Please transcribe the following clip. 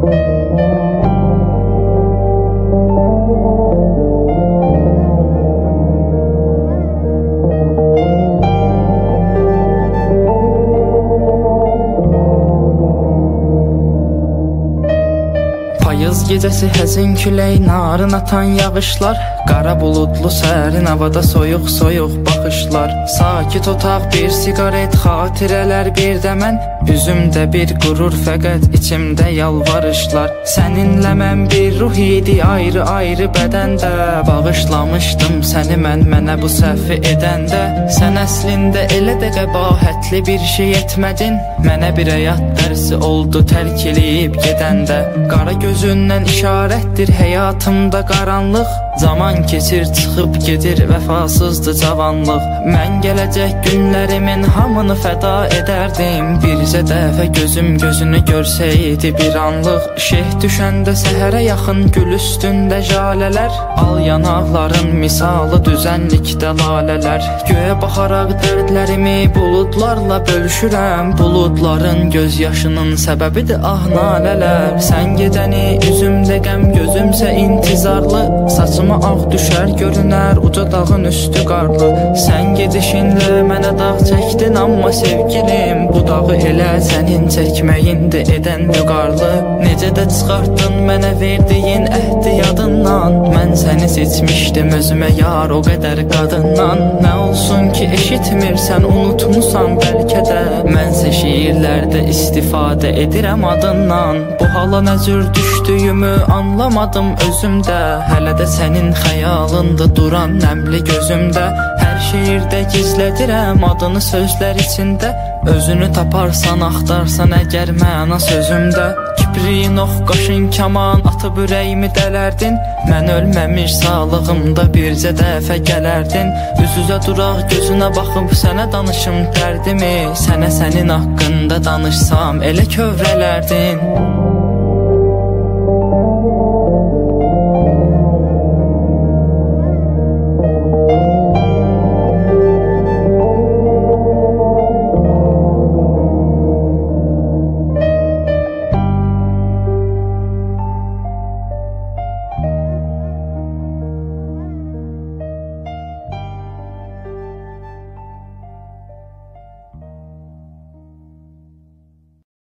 Payız gecəsi həzin külək, narın atan yağışlar, qara buludlu sərin havada soyuq soyuq baxışlar. Sakit otaq, bir siqaret, xatirələr bir də mən, üzümdə bir qürur, fəqət içimdə yalvarışlar. Səninlə mən bir ruh idi, ayrı ayrı bədəndə, bağışlamışdım səni mən mənə bu səhvi edəndə. Sən əslində elə də qəbahətli bir şey etmədin, mənə bir həyat dərsi oldu tərk eləyib gedəndə. Qara gözündən işarətdir həyatımda qaranlıq, zaman keçir çıxıb gedir vəfasızdır cavanlıq. Mən gələcək günlərimin hamını fəda edərdim, bircə dəfə gözüm gözünü görsəydi bir anlıq. Şeh düşəndə səhərə yaxın gül üstündə jalələr, al yanaqların misalı düzənlikdə lalələr. Göyə baxaraq dərdlərimi buludlarla bölüşürəm, buludların göz yaşının səbəbidir ah nalələr. Sən gedəni üzümdə qəm, gözümsə intizarlı, saçıma ağ düşər görünər uca dağın üstü qarlı. Sən gedişinlə mənə dağ çəkdin, amma sevgilim bu dağı elə sənin çəkməyindir edən vüqarlı. Necə də çıxartdın mənə verdiyin əhdi yadından, mən səni seçmişdim özümə yar o qədər qadından. Nə olsun ki eşitmirsən, unutmusan bəlkə də, mənsə şiirlərdə istifadə edirəm adından. Bu hala nə cür düşdüyümü anlamadım özümdə, hələ də sənin xəyalında duran nəmli gözümdə. Hər şiirdə gizlədirəm adını sözlər içində, özünü taparsan axtarsan əgər məna sözümdə. Kipriyin ox qaşın kaman atıb ürəyimi dələrdin, mən ölməmiş sağlığımda bircə dəfə gələrdin. Üz-üzə duraq gözünə baxıb sənə danışım dərdimi, sənə sənin haqqında danışsam elə kövrələrdin.